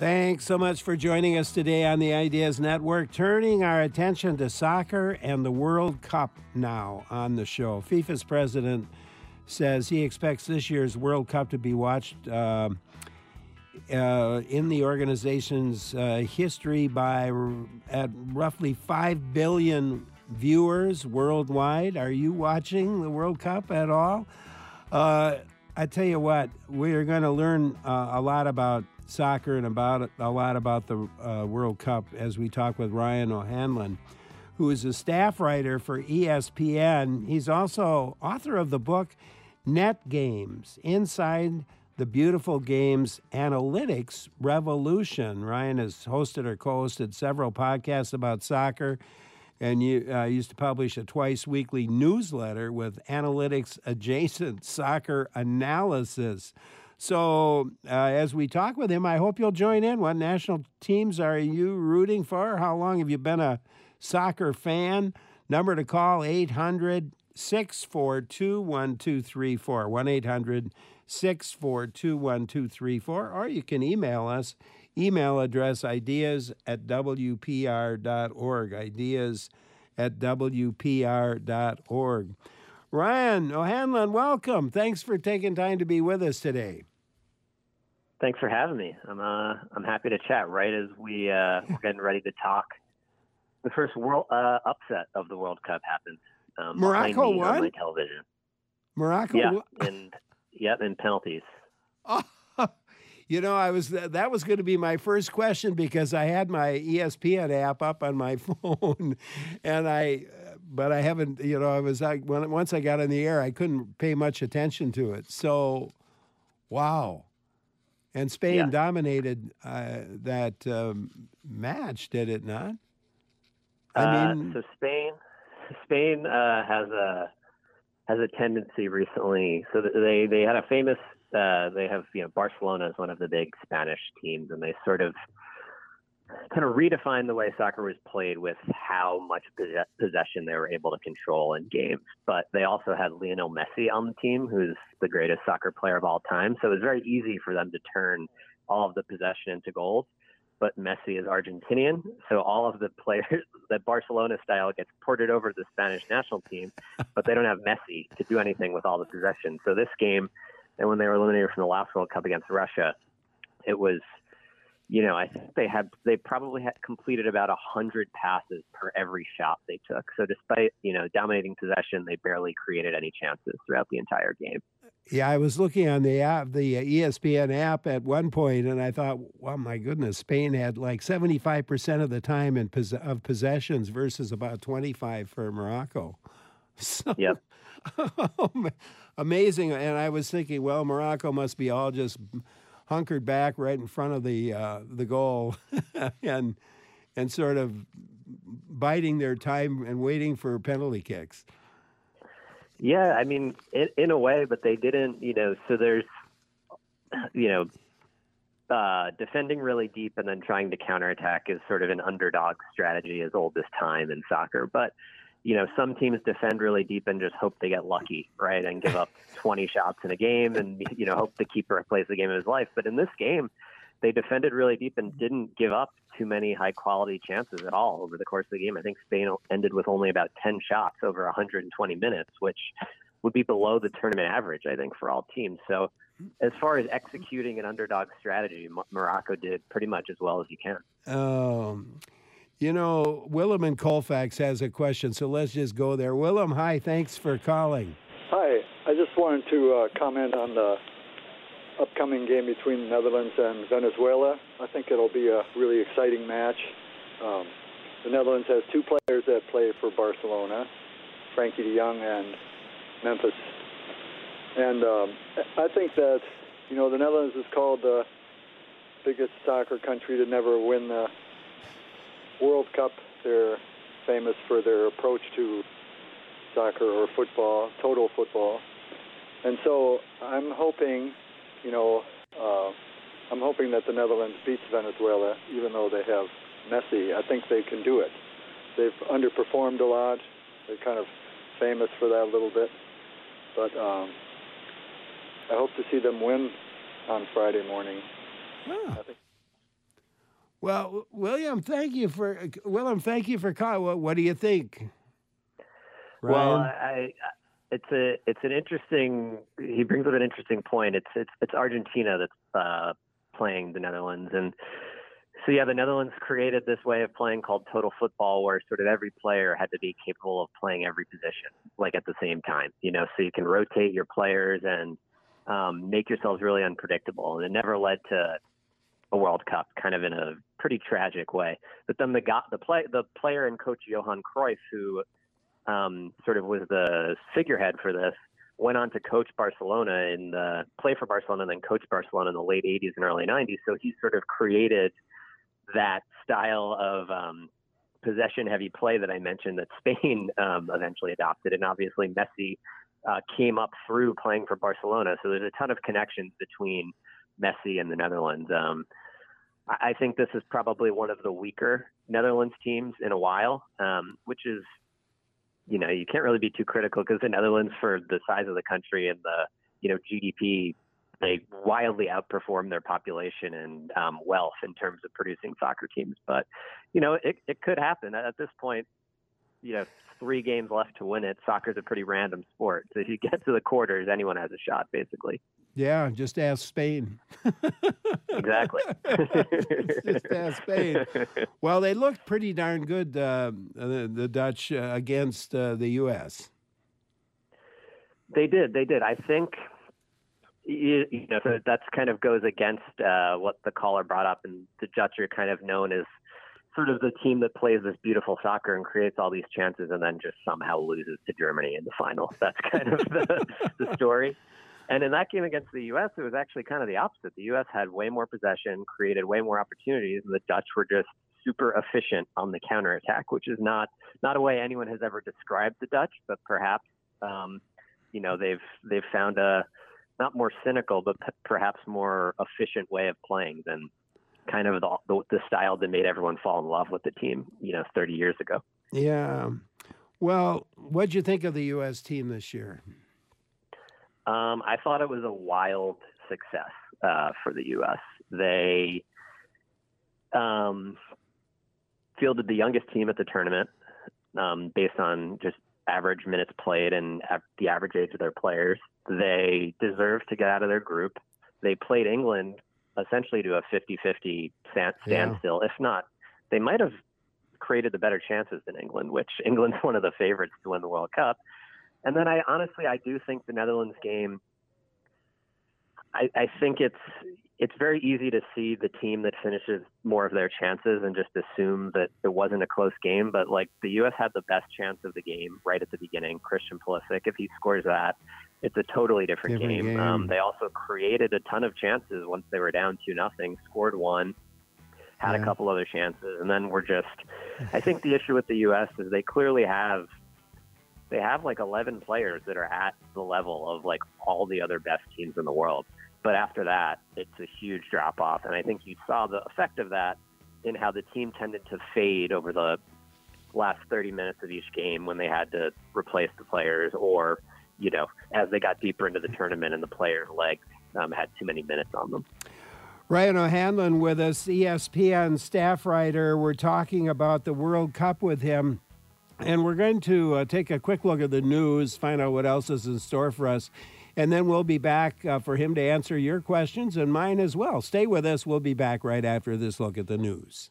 Thanks so much for joining us today on the Ideas Network, turning our attention to soccer and the World Cup now on the show. FIFA's president says he expects this year's World Cup to be watched in the organization's history at roughly 5 billion viewers worldwide. Are you watching the World Cup at all? I tell you what, we're going to learn a lot about soccer and a lot about the World Cup as we talk with Ryan O'Hanlon, who is a staff writer for ESPN. He's also author of the book Net Games, Inside the Beautiful Games Analytics Revolution. Ryan has hosted or co-hosted several podcasts about soccer, and used to publish a twice-weekly newsletter with analytics-adjacent soccer analysis. So as we talk with him, I hope you'll join in. What national teams are you rooting for? How long have you been a soccer fan? Number to call, 800-642-1234, 1-800-642-1234, or you can email us. Email address ideas@wpr.org, ideas@wpr.org. Ryan O'Hanlon, welcome. Thanks for taking time to be with us today. Thanks for having me. I'm happy to chat right as we're getting ready to talk. The first world upset of the World Cup happened. Morocco won? On my television. Morocco won? In penalties. Oh, that was going to be my first question because I had my ESPN app up on my phone, but I haven't. Once I got on the air, I couldn't pay much attention to it. So, wow, and Spain dominated that match, did it not? So Spain has a tendency recently. So they had a famous. They have, Barcelona is one of the big Spanish teams, and they sort of kind of redefined the way soccer was played with how much possession they were able to control in games. But they also had Lionel Messi on the team, who's the greatest soccer player of all time. So it was very easy for them to turn all of the possession into goals. But Messi is Argentinian, so all of the players, that Barcelona style gets ported over to the Spanish national team, but they don't have Messi to do anything with all the possession. So this game, and when they were eliminated from the last World Cup against Russia, it was, I think they probably had completed about 100 passes per every shot they took. So despite, dominating possession, they barely created any chances throughout the entire game. Yeah, I was looking on the app, the ESPN app at one point, and I thought, well, my goodness, Spain had like 75% of the time of possessions versus about 25 for Morocco. So, yep. Amazing. And I was thinking, well, Morocco must be all just hunkered back right in front of the goal and sort of biding their time and waiting for penalty kicks. Yeah, in a way, but they didn't, so there's, defending really deep and then trying to counterattack is sort of an underdog strategy as old as time in soccer. But, some teams defend really deep and just hope they get lucky, right, and give up 20 shots in a game and, hope the keeper plays the game of his life. But in this game, they defended really deep and didn't give up too many high-quality chances at all over the course of the game. I think Spain ended with only about 10 shots over 120 minutes, which would be below the tournament average, I think, for all teams. So as far as executing an underdog strategy, Morocco did pretty much as well as you can. Willem in Colfax has a question, so let's just go there. Willem, hi, thanks for calling. Hi, I just wanted to comment on the upcoming game between the Netherlands and Venezuela. I think it'll be a really exciting match. The Netherlands has two players that play for Barcelona, Frankie de Jong and Memphis. And I think that, the Netherlands is called the biggest soccer country to never win the World Cup. They're famous for their approach to soccer or football, total football. And so I'm hoping that the Netherlands beats Venezuela, even though they have Messi. I think they can do it. They've underperformed a lot. They're kind of famous for that a little bit. But I hope to see them win on Friday morning. Ah. Well, William, thank you for calling. What do you think, Ryan? Well, it's an interesting. He brings up an interesting point. It's Argentina that's playing the Netherlands, and so yeah, the Netherlands created this way of playing called total football, where sort of every player had to be capable of playing every position, like at the same time. So you can rotate your players and make yourselves really unpredictable, and it never led to a World Cup, kind of in a pretty tragic way. But then the player and coach Johan Cruyff, who sort of was the figurehead for this, went on to coach Barcelona play for Barcelona and then coach Barcelona in the late 80s and early 90s. So he sort of created that style of possession-heavy play that I mentioned that Spain eventually adopted. And obviously Messi came up through playing for Barcelona. So there's a ton of connections between Messi and the Netherlands. I think this is probably one of the weaker Netherlands teams in a while, which is, you can't really be too critical because the Netherlands, for the size of the country and the, GDP, they wildly outperform their population and wealth in terms of producing soccer teams. But, it could happen at this point. 3 games left to win it. Soccer's a pretty random sport. So if you get to the quarters, anyone has a shot, basically. Yeah, just ask Spain. Exactly. Just ask Spain. Well, they looked pretty darn good, the Dutch, against the U.S. They did. I think, so that kind of goes against what the caller brought up, and the Dutch are kind of known as sort of the team that plays this beautiful soccer and creates all these chances and then just somehow loses to Germany in the final. That's kind of the story. And in that game against the U.S., it was actually kind of the opposite. The U.S. had way more possession, created way more opportunities, and the Dutch were just super efficient on the counterattack, which is not a way anyone has ever described the Dutch, but perhaps, they've found a not more cynical, but perhaps more efficient way of playing than kind of the style that made everyone fall in love with the team, 30 years ago. Yeah. Well, what'd you think of the U.S. team this year? I thought it was a wild success for the U.S. They fielded the youngest team at the tournament based on just average minutes played and the average age of their players. They deserved to get out of their group. They played England essentially to a 50-50 standstill. If not, they might have created the better chances than England, which England's one of the favorites to win the World Cup. And then I do think the Netherlands game, I think it's very easy to see the team that finishes more of their chances and just assume that it wasn't a close game. But like the U.S. had the best chance of the game right at the beginning. Christian Pulisic, if he scores that, it's a totally different game. They also created a ton of chances once they were down 2-0, scored one, had a couple other chances, and then I think the issue with the U.S. is they clearly have like 11 players that are at the level of like all the other best teams in the world. But after that, it's a huge drop off. And I think you saw the effect of that in how the team tended to fade over the last 30 minutes of each game when they had to replace the players, or, as they got deeper into the tournament and the players' legs had too many minutes on them. Ryan O'Hanlon with us, ESPN staff writer. We're talking about the World Cup with him. And we're going to take a quick look at the news, find out what else is in store for us. And then we'll be back for him to answer your questions and mine as well. Stay with us. We'll be back right after this look at the news.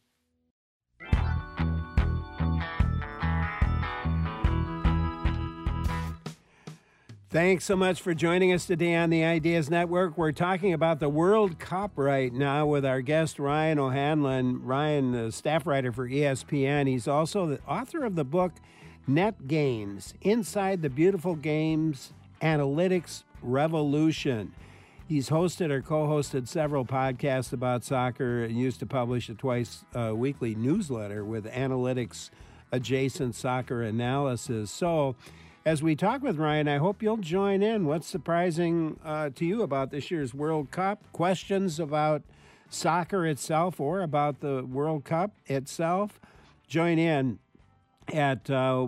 Thanks so much for joining us today on the Ideas Network. We're talking about the World Cup right now with our guest, Ryan O'Hanlon. Ryan, the staff writer for ESPN. He's also the author of the book, Net Gains, Inside the Beautiful Games, Analytics Revolution. He's hosted or co-hosted several podcasts about soccer and used to publish a twice weekly newsletter with analytics adjacent soccer analysis. So, as we talk with Ryan, I hope you'll join in. What's surprising to you about this year's World Cup? Questions about soccer itself or about the World Cup itself? Join in at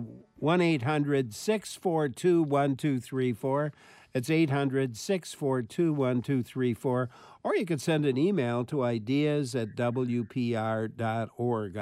1-800-642-1234. It's 800-642-1234. Or you could send an email to ideas@wpr.org,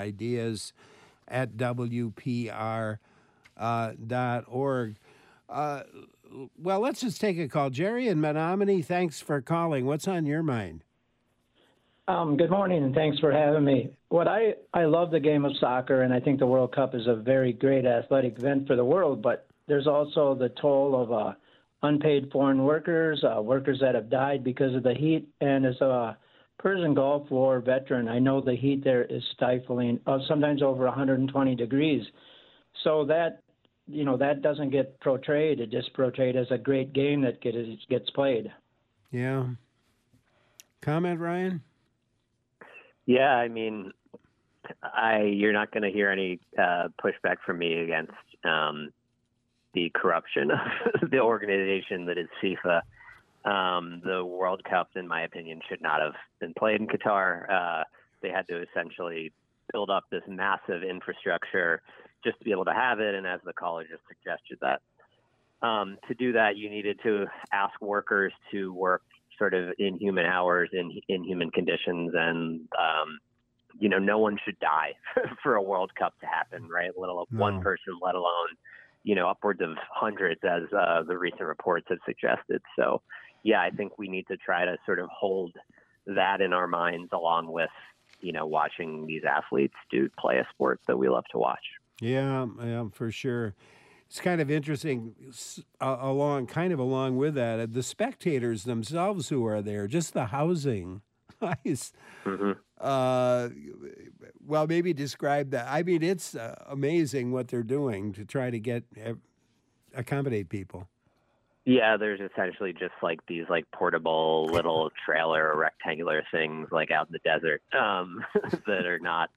ideas@wpr.org. Well, let's just take a call. Jerry in Menominee, thanks for calling. What's on your mind? Good morning, and thanks for having me. I love the game of soccer, and I think the World Cup is a very great athletic event for the world, but there's also the toll of unpaid foreign workers, workers that have died because of the heat. And as a Persian Gulf War veteran, I know the heat there is stifling, sometimes over 120 degrees. So that doesn't get portrayed. It just portrayed as a great game that gets played. Yeah. Comment, Ryan? Yeah, I mean, you're not going to hear any pushback from me against the corruption of the organization that is FIFA. The World Cup, in my opinion, should not have been played in Qatar. They had to essentially build up this massive infrastructure just to be able to have it, and as the caller just suggested that. To do that, you needed to ask workers to work sort of inhuman hours in inhuman conditions, and no one should die for a World Cup to happen, right? Let alone one person, let alone upwards of hundreds, as the recent reports have suggested. So, yeah, I think we need to try to sort of hold that in our minds, along with watching these athletes play a sport that we love to watch. Yeah, for sure. It's kind of interesting, along with that, the spectators themselves who are there, just the housing. Mm-hmm. Well, maybe describe that. I mean, it's amazing what they're doing to try to accommodate people. Yeah, there's essentially just like these like portable little trailer rectangular things like out in the desert that are not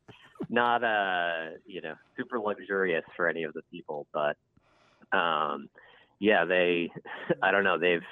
super luxurious for any of the people, but I don't know, they've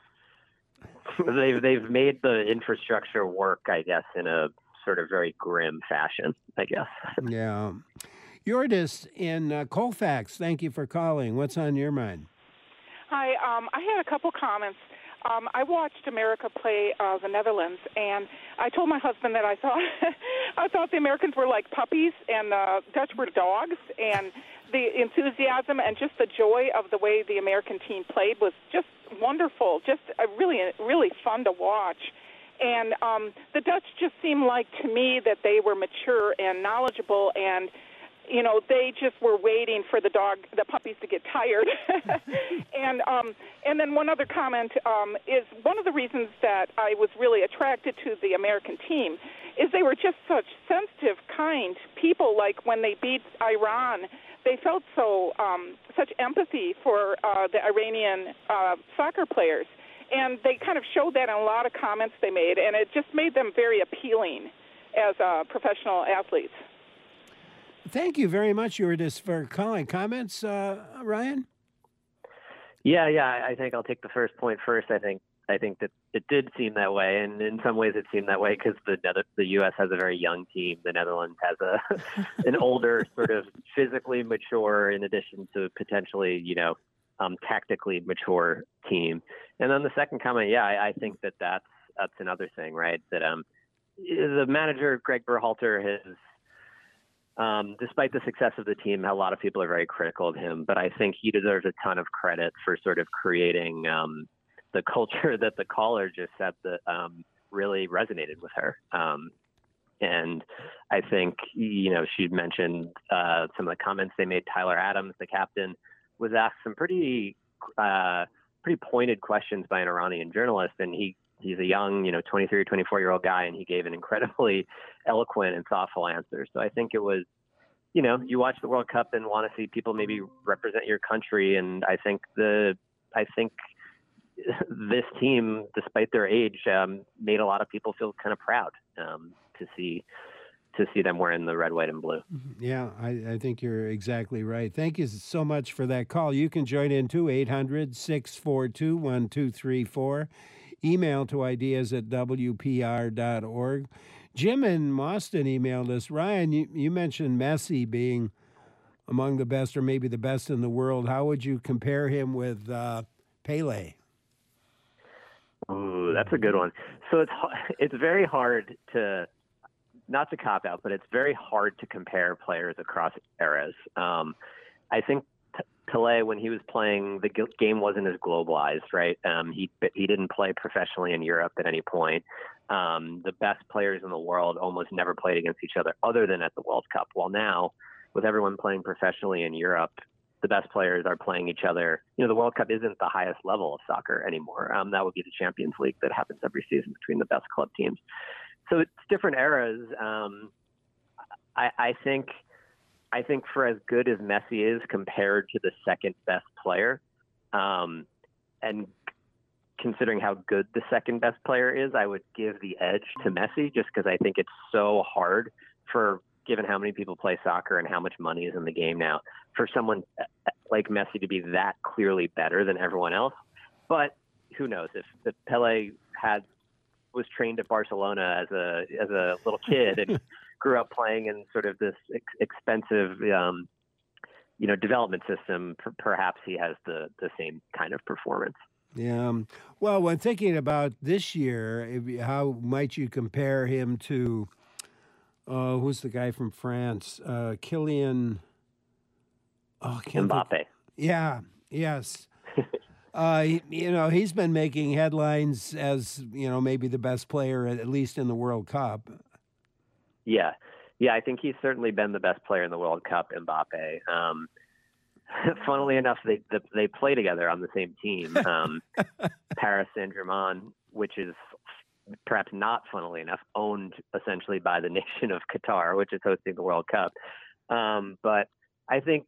made the infrastructure work, I guess, in a sort of very grim fashion, I guess. Yeah. Yordis in Colfax, thank you for calling. What's on your mind? Hi, I had a couple comments. I watched America play the Netherlands, and I told my husband that I thought the Americans were like puppies and the Dutch were dogs, and the enthusiasm and just the joy of the way the American team played was just wonderful, just really, really fun to watch. And the Dutch just seemed like, to me, that they were mature and knowledgeable, and they just were waiting for the puppies to get tired. And then one other comment is one of the reasons that I was really attracted to the American team is they were just such sensitive, kind people. Like when they beat Iran, they felt such empathy for the Iranian soccer players. And they kind of showed that in a lot of comments they made, and it just made them very appealing as professional athletes. Thank you very much, Yordis, for calling. Comments, Ryan? Yeah. I think I'll take the first point first. I think that it did seem that way, and in some ways it seemed that way because the U.S. has a very young team. The Netherlands has an older, sort of physically mature, in addition to potentially, tactically mature team. And then the second comment, I think that's another thing, right? That the manager, Greg Berhalter, has. Despite the success of the team, a lot of people are very critical of him, but I think he deserves a ton of credit for sort of creating the culture that the caller just said that really resonated with her. And I think, she mentioned some of the comments they made. Tyler Adams, the captain, was asked some pretty pointed questions by an Iranian journalist, and he's a young, 23 or 24-year-old guy, and he gave an incredibly eloquent and thoughtful answer. So I think it was, you watch the World Cup and want to see people maybe represent your country. And I think this team, despite their age, made a lot of people feel kind of proud to see them wearing the red, white, and blue. Yeah, I think you're exactly right. Thank you so much for that call. You can join in too, 800-642-1234. Email to ideas@wpr.org. Jim in Boston emailed us. Ryan, you mentioned Messi being among the best or maybe the best in the world. How would you compare him with Pele? Ooh, that's a good one. So it's very hard to, not to cop out, but it's very hard to compare players across eras. I think Pelé, when he was playing, the game wasn't as globalized, right? He didn't play professionally in Europe at any point. The best players in the world almost never played against each other than at the World Cup. While now, with everyone playing professionally in Europe, the best players are playing each other. The World Cup isn't the highest level of soccer anymore. That would be the Champions League that happens every season between the best club teams. So it's different eras. I think for as good as Messi is compared to the second best player, and considering how good the second best player is, I would give the edge to Messi just because I think it's so hard given how many people play soccer and how much money is in the game now, for someone like Messi to be that clearly better than everyone else. But who knows, if Pelé was trained at Barcelona as a little kid and grew up playing in sort of this expensive, development system, perhaps he has the same kind of performance. Yeah. Well, when thinking about this year, how might you compare him to, who's the guy from France? Kylian Mbappe. Yeah. Yes. He's been making headlines as, maybe the best player, at least in the World Cup. Yeah. I think he's certainly been the best player in the World Cup, Mbappe. Funnily enough, they play together on the same team, Paris Saint-Germain, which is perhaps not, funnily enough, owned essentially by the nation of Qatar, which is hosting the World Cup. But I think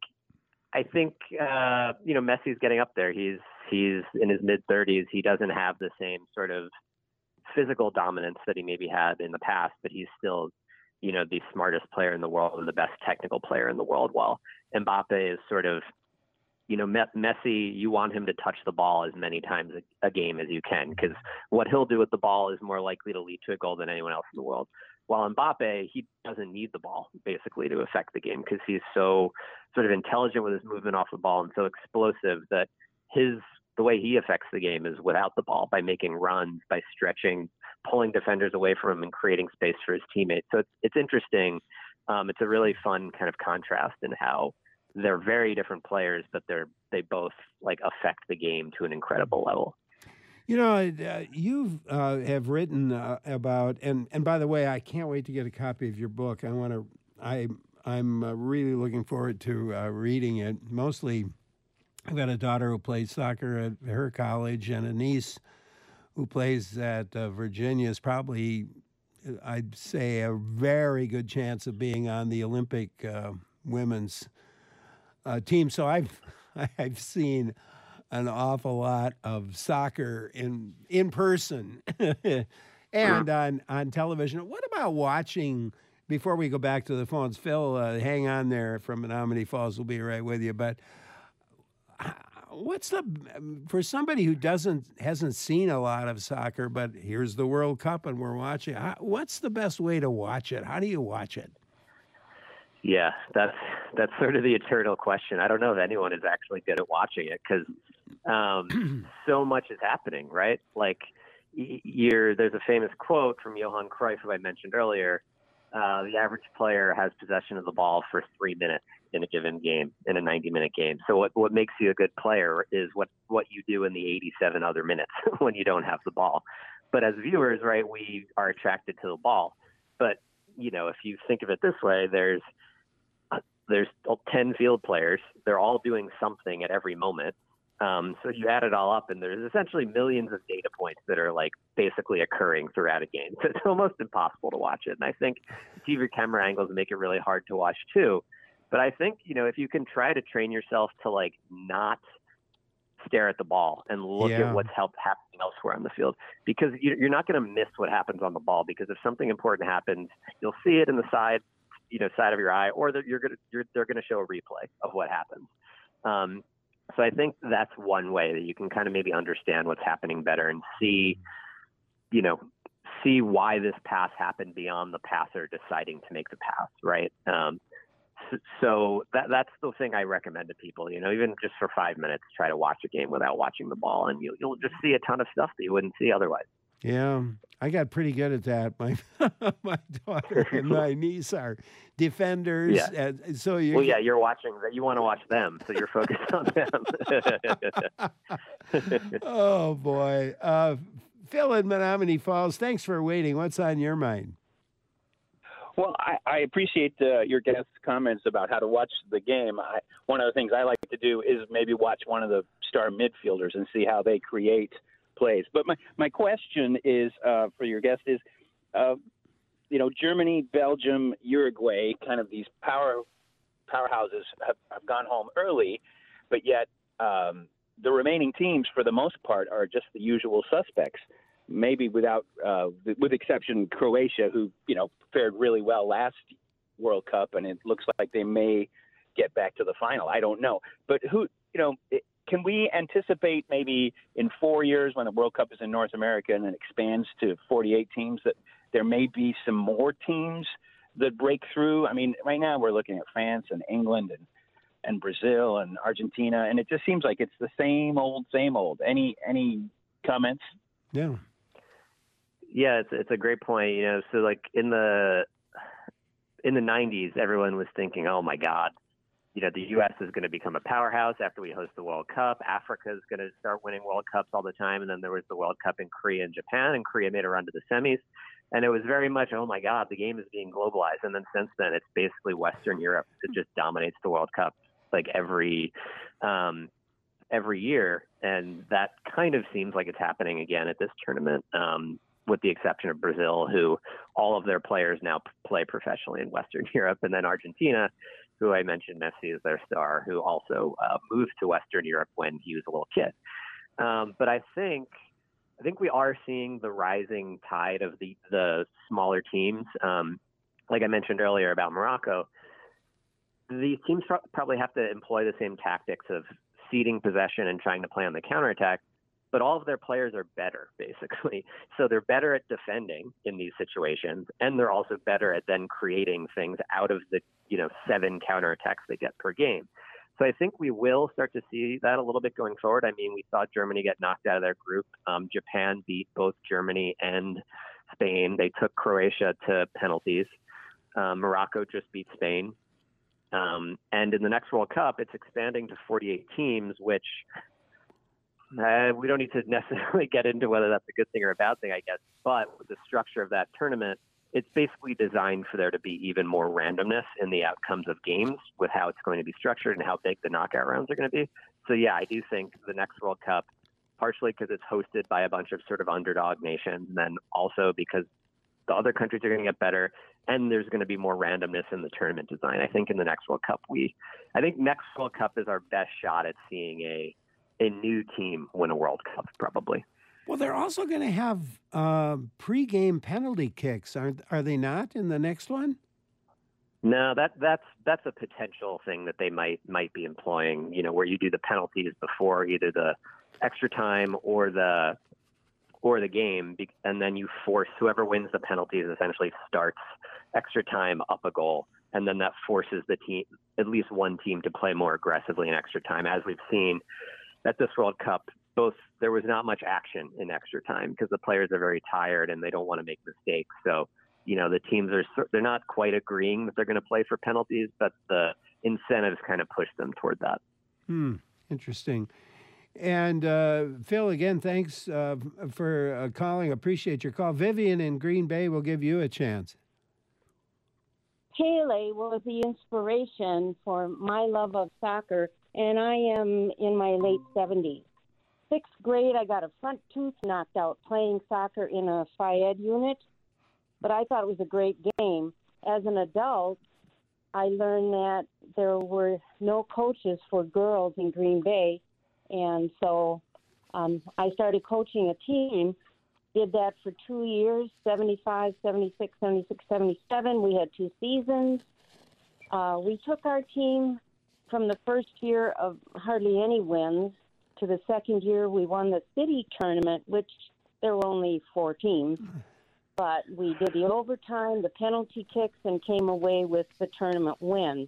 Messi's getting up there. He's in his mid-30s. He doesn't have the same sort of physical dominance that he maybe had in the past, but he's still, the smartest player in the world and the best technical player in the world. While Mbappe is sort of, Messi, you want him to touch the ball as many times a game as you can, because what he'll do with the ball is more likely to lead to a goal than anyone else in the world. While Mbappe, he doesn't need the ball basically to affect the game, because he's so sort of intelligent with his movement off the ball and so explosive that the way he affects the game is without the ball, by making runs, by stretching, pulling defenders away from him and creating space for his teammates. So it's interesting. It's a really fun kind of contrast in how they're very different players, but they both affect the game to an incredible level. You have written about, and by the way, I can't wait to get a copy of your book. I'm really looking forward to reading it. Mostly, I've got a daughter who plays soccer at her college, and a niece who plays at Virginia is probably, I'd say, a very good chance of being on the Olympic women's team. So I've seen an awful lot of soccer in person and on television. What about watching? Before we go back to the phones, Phil, hang on there from Menominee Falls. We'll be right with you. But for somebody who hasn't seen a lot of soccer, but here's the World Cup and we're watching, what's the best way to watch it? How do you watch it? Yeah, that's sort of the eternal question. I don't know if anyone is actually good at watching it, because so much is happening, right? There's a famous quote from Johan Cruyff, who I mentioned earlier. The average player has possession of the ball for 3 minutes in a given game, in a 90-minute game. So what makes you a good player is what you do in the 87 other minutes when you don't have the ball. But as viewers, right, we are attracted to the ball. But, if you think of it this way, there's 10 field players. They're all doing something at every moment. So you add it all up, and there's essentially millions of data points that are basically occurring throughout a game. So it's almost impossible to watch it. And I think TV camera angles make it really hard to watch too. But I think, if you can try to train yourself to not stare at the ball and look at what's happening elsewhere on the field, because you're not going to miss what happens on the ball, because if something important happens, you'll see it in the side of your eye, or they're going to show a replay of what happens. So I think that's one way that you can kind of maybe understand what's happening better and see why this pass happened beyond the passer deciding to make the pass, right? So that's the thing I recommend to people. Even just for 5 minutes, try to watch a game without watching the ball, and you'll just see a ton of stuff that you wouldn't see otherwise. Yeah, I got pretty good at that. My daughter and my niece are defenders. Yeah. So you're watching that. You want to watch them, so you're focused on them. Oh boy, Phil in Menominee Falls. Thanks for waiting. What's on your mind? Well, I appreciate your guest's comments about how to watch the game. One of the things I like to do is maybe watch one of the star midfielders and see how they create plays. But my question is for your guest is, Germany, Belgium, Uruguay, kind of these powerhouses have gone home early, but yet the remaining teams, for the most part, are just the usual suspects. Maybe with exception Croatia, who fared really well last World Cup, and it looks like they may get back to the final. I don't know, but can we anticipate maybe in 4 years when the World Cup is in North America and it expands to 48 teams that there may be some more teams that break through? I mean, right now we're looking at France and England and Brazil and Argentina, and it just seems like it's the same old, same old. Any comments? Yeah. Yeah, it's a great point. So like in the 90s, everyone was thinking, oh my God, the U.S. is going to become a powerhouse after we host the World Cup. Africa is going to start winning World Cups all the time. And then there was the World Cup in Korea and Japan, and Korea made a run to the semis. And it was very much, oh my God, the game is being globalized. And then since then, it's basically Western Europe that just dominates the World Cup like every year. And that kind of seems like it's happening again at this tournament, with the exception of Brazil, who all of their players now play professionally in Western Europe. And then Argentina, who I mentioned, Messi is their star, who also moved to Western Europe when he was a little kid. But I think we are seeing the rising tide of the smaller teams. Like I mentioned earlier about Morocco, these teams probably have to employ the same tactics of ceding possession and trying to play on the counterattack, but all of their players are better, basically. So they're better at defending in these situations, and they're also better at then creating things out of the 7 counterattacks they get per game. So I think we will start to see that a little bit going forward. I mean, we saw Germany get knocked out of their group. Japan beat both Germany and Spain. They took Croatia to penalties. Morocco just beat Spain. And in the next World Cup, it's expanding to 48 teams, which we don't need to necessarily get into whether that's a good thing or a bad thing, I guess. But with the structure of that tournament, it's basically designed for there to be even more randomness in the outcomes of games with how it's going to be structured and how big the knockout rounds are going to be. So, yeah, I do think the next World Cup, partially because it's hosted by a bunch of sort of underdog nations, and then also because the other countries are going to get better, and there's going to be more randomness in the tournament design. I think in the next World Cup, next World Cup is our best shot at seeing a new team win a World Cup, probably. Well, they're also going to have pre-game penalty kicks, are they not, in the next one? No, that's a potential thing that they might be employing. Where you do the penalties before either the extra time or the game, and then you force whoever wins the penalties essentially starts extra time up a goal, and then that forces the team, at least one team, to play more aggressively in extra time, as we've seen at this World Cup. There was not much action in extra time because the players are very tired and they don't want to make mistakes. So, the teams they're not quite agreeing that they're going to play for penalties, but the incentives kind of push them toward that. Interesting. And Phil, again, thanks for calling. Appreciate your call. Vivian in Green Bay will give you a chance. Pele was the inspiration for my love of soccer, and I am in my late 70s. 6th grade, I got a front tooth knocked out playing soccer in a Phi-Ed unit, but I thought it was a great game. As an adult, I learned that there were no coaches for girls in Green Bay, and so I started coaching a team, did that for 2 years, 75, 76, 76, 77. We had 2 seasons. We took our team from the first year of hardly any wins to the second year. We won the city tournament, which there were only 4 teams. But we did the overtime, the penalty kicks, and came away with the tournament win.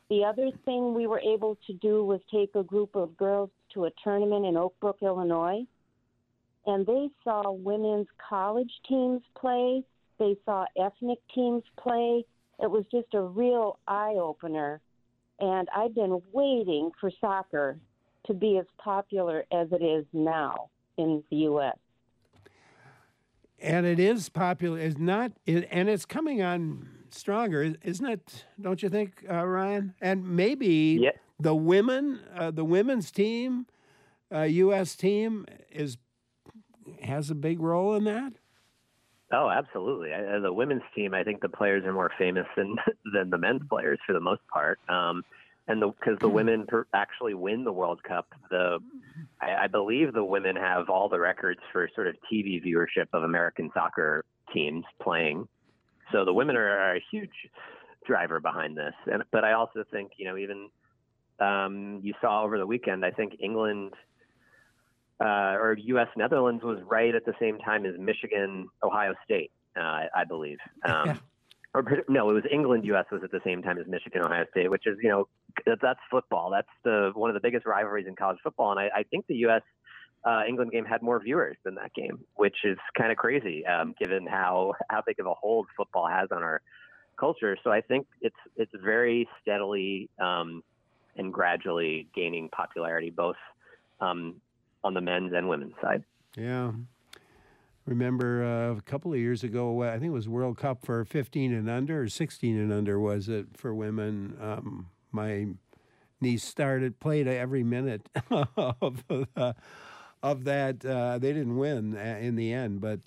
The other thing we were able to do was take a group of girls to a tournament in Oak Brook, Illinois, and they saw women's college teams play. They saw ethnic teams play. It was just a real eye-opener, and I've been waiting for soccer to be as popular as it is now in the U.S. And it is popular. And it's coming on stronger, isn't it? Don't you think, Ryan? And maybe the women's team, U.S. team, has a big role in that. Oh, absolutely. The women's team, I think the players are more famous than the men's players for the most part. Because the women actually win the World Cup. I believe the women have all the records for sort of TV viewership of American soccer teams playing. So the women are a huge driver behind this. But I also think, even you saw over the weekend, I think England or U.S. Netherlands was right at the same time as Michigan, Ohio State, I believe. Or no, it was England, U.S. was at the same time as Michigan, Ohio State, which is, that's football. That's one of the biggest rivalries in college football. And I think the U.S. England game had more viewers than that game, which is kind of crazy, given how big of a hold football has on our culture. So I think it's very steadily and gradually gaining popularity, both on the men's and women's side. Yeah. Remember a couple of years ago, I think it was World Cup for 15 and under, or 16 and under, was it, for women? My niece played every minute of that. They didn't win in the end, but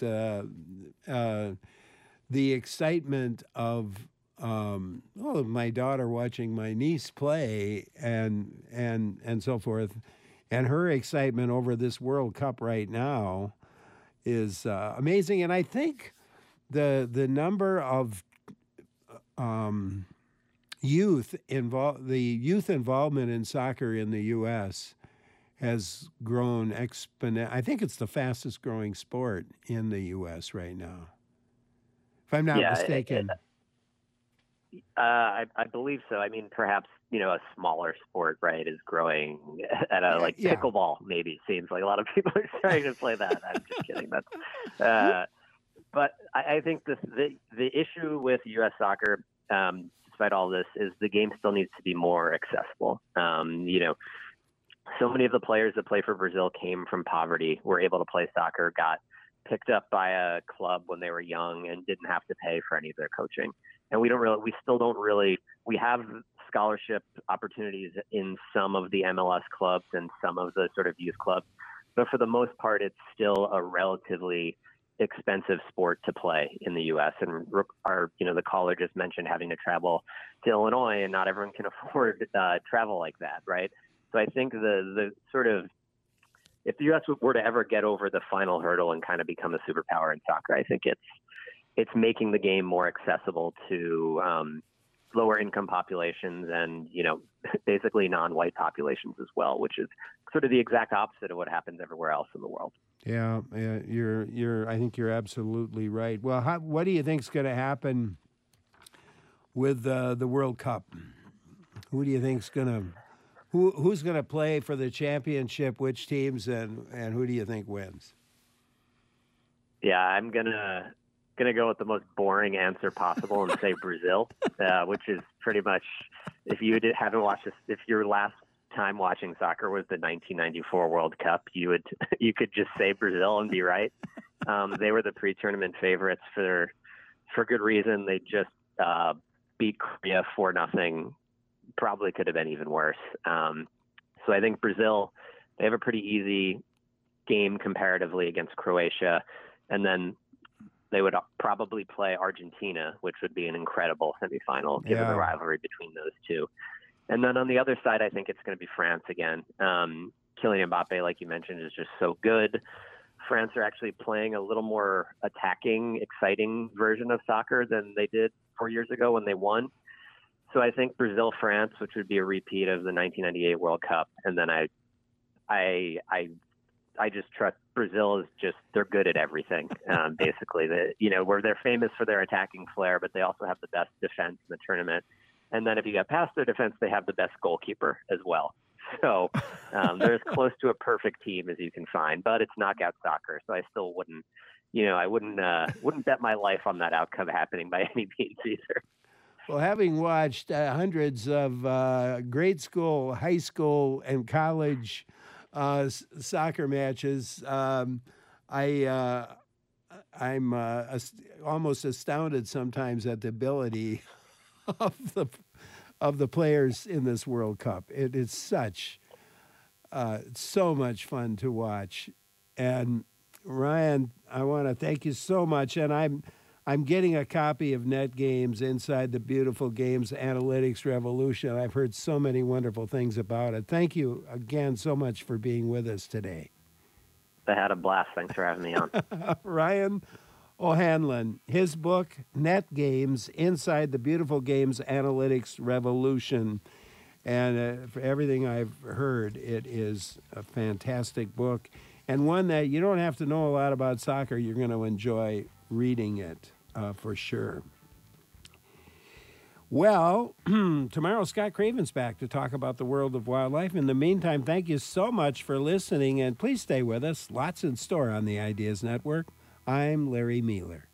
the excitement of my daughter watching my niece play and so forth, and her excitement over this World Cup right now is amazing. And I think the number of youth involvement in soccer in the U.S. has grown exponentially. I think it's the fastest growing sport in the U.S. right now, if I'm not mistaken. I believe so. I mean, perhaps, a smaller sport, right, is growing at pickleball, maybe. Seems like a lot of people are starting to play that. I'm just kidding. But I think the issue with U.S. soccer, despite all this, is the game still needs to be more accessible. So many of the players that play for Brazil came from poverty, were able to play soccer, got picked up by a club when they were young, and didn't have to pay for any of their coaching. And we have scholarship opportunities in some of the MLS clubs and some of the sort of youth clubs, but for the most part, it's still a relatively expensive sport to play in the U.S. And the caller just mentioned having to travel to Illinois, and not everyone can afford travel like that, right? So I think the sort of, if the U.S. were to ever get over the final hurdle and kind of become a superpower in soccer, I think it's making the game more accessible to lower income populations and, basically non-white populations as well, which is sort of the exact opposite of what happens everywhere else in the world. Yeah, I think you're absolutely right. Well, what do you think is going to happen with the World Cup? Who do you think's who's going to play for the championship? Which teams and who do you think wins? Yeah, I'm gonna go with the most boring answer possible and say Brazil, which is pretty much, if you haven't watched this, if your last time watching soccer was the 1994 World Cup, you could just say Brazil and be right. They were the pre-tournament favorites for good reason. They just beat Korea 4-0. Probably could have been even worse. So I think Brazil, they have a pretty easy game comparatively against Croatia, and then they would probably play Argentina, which would be an incredible semifinal given the rivalry between those two. And then on the other side, I think it's going to be France again. Kylian Mbappe, like you mentioned, is just so good. France are actually playing a little more attacking, exciting version of soccer than they did 4 years ago when they won. So I think Brazil-France, which would be a repeat of the 1998 World Cup. And then I just trust Brazil they're good at everything, basically. Where they're famous for their attacking flair, but they also have the best defense in the tournament. And then if you get past their defense, they have the best goalkeeper as well. So they're as close to a perfect team as you can find, but it's knockout soccer. So I still wouldn't, I wouldn't bet my life on that outcome happening by any means either. Well, having watched hundreds of grade school, high school, and college soccer matches, I'm almost astounded sometimes at the ability of the players in this World Cup. It is so much fun to watch. And Ryan, I want to thank you so much. And I'm getting a copy of Net Games Inside the Beautiful Games Analytics Revolution. I've heard so many wonderful things about it. Thank you again so much for being with us today. I had a blast. Thanks for having me on. Ryan O'Hanlon, his book, Net Games Inside the Beautiful Games Analytics Revolution. And for everything I've heard, it is a fantastic book and one that you don't have to know a lot about soccer. You're going to enjoy reading it for sure. Well, tomorrow Scott Craven's back to talk about the world of wildlife. In the meantime, thank you so much for listening, and please stay with us. Lots in store on the Ideas Network. I'm Larry Mueller.